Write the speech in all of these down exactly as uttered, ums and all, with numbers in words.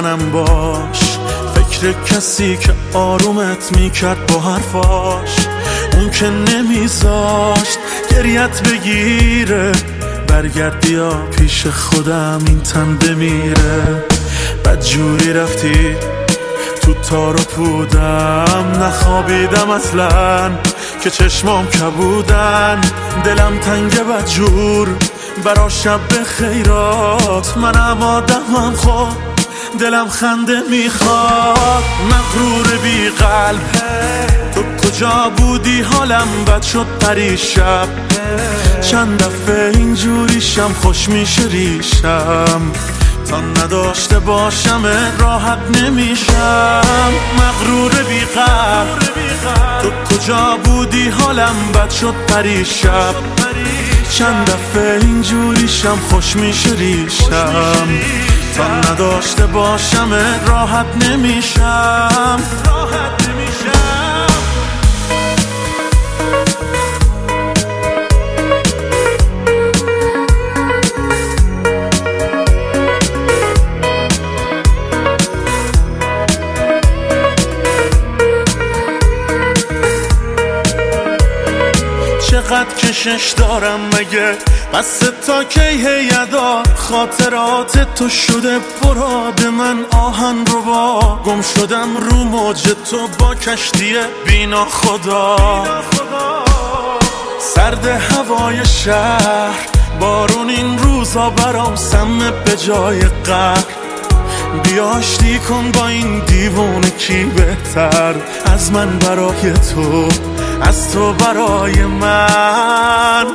منم باش، فکر کسی که آرومت میکرد با حرفاش، اون که نمیذاشت گریت بگیره. برگردی یا پیش خودم این تن بمیره. بدجوری رفتی تو تار و پودم، نخوابیدم اصلا که چشمام کبودن. دلم تنگ بدجور برا شب خیرات، منم آدمم خود دلم خنده میخواد. مغرور بی قلب تو کجا بودی؟ حالم بد شد پریشب، چند دفعه اینجوریشم خوش میشه ریشم. تا نداشته باشم راحت نمیشم. مغرور بی قلب تو کجا بودی؟ حالم بد شد پریشب، چند دفعه اینجوریشم خوش میشه ریشم. تا نداشته باشم راحت نمیشم. راحت نمیشم. چقدر کشش دارم مگه؟ بس تا کی هیدا؟ خاطرات تو شده پراد من آهن رو با. گم شدم رو موج تو با کشتی بینا خدا. سرد هوای شهر، بارون این روزا برام سمه به جای قهر. بیاشتی کن با این دیوونه کی بهتر از من برای تو، از تو برای من.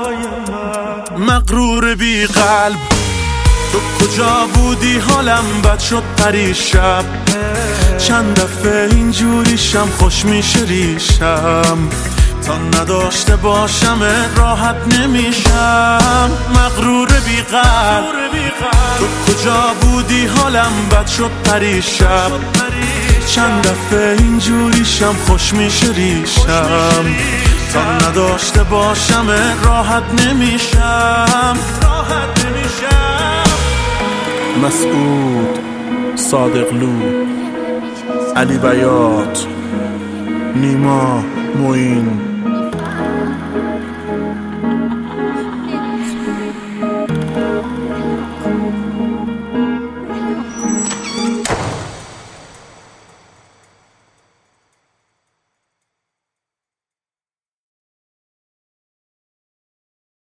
مغرور بی قلب تو کجا بودی؟ حالم بد شد پریشب، چند دفعه اینجوریشم خوش میشه ریشم. تا نداشته باشم راحت نمیشم. مغرور بی قلب تو کجا بودی؟ حالم بد شد پریشب، چند دفعه اینجوریشم خوش میشه ریشم. تا نداشته باشم راحت نمیشم. راحت نمیشم. مسعود، صادقلو، علی بیات، نیما، معین.